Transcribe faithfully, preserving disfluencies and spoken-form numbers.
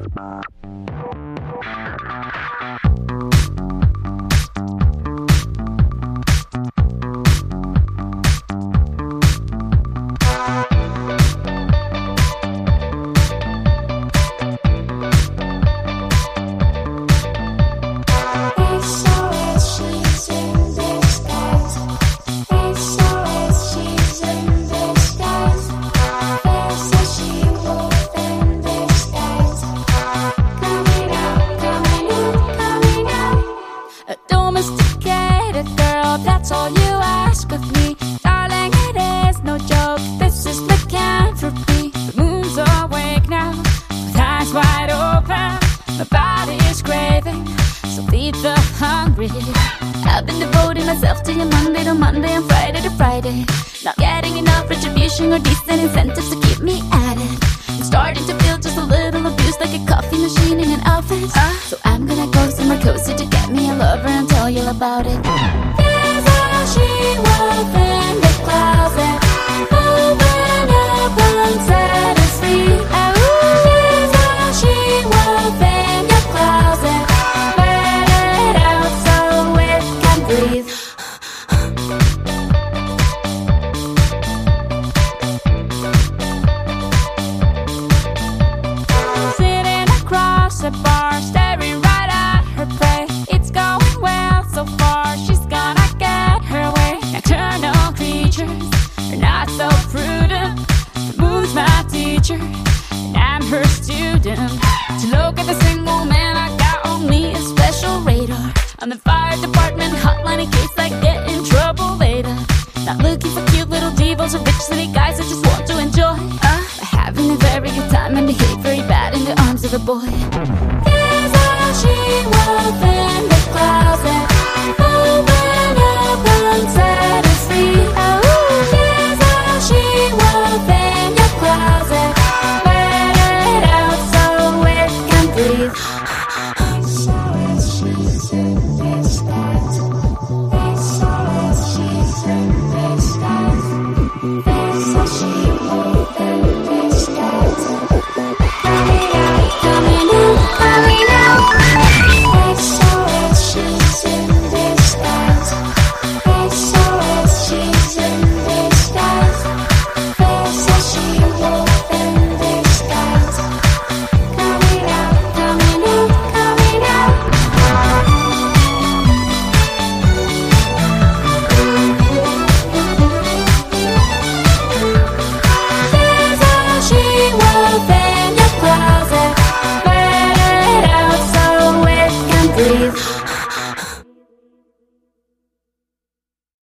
That's all you ask of me, darling, it is no joke. This is lycanthropy. The moon's awake now, with eyes wide open. My body is craving, so feed the hungry. I've been devoting myself to you Monday to Monday and Friday to Friday. Not getting enough retribution or decent incentives to keep me at it. I'm starting to feel just a little abused, like a coffee machine in an office. uh, So I'm gonna go somewhere cozy to get me a lover and tell you about it. She wolf in the closet, open up and set us free. Oh, there's a she wolf in your closet, let it out so it can breathe. Sitting across the bar, staring right at her prey. It's going well so far, she's gonna get her way. Nocturnal creatures are not so prudent. The moon's my teacher, and I'm her student. To look at the single man, I got on me a special radar. On the fire department hotline in case I get in trouble later. Not looking for cute little divas or rich city guys, I just want to enjoy uh, having a very good time and behave very bad in the arms of a boy.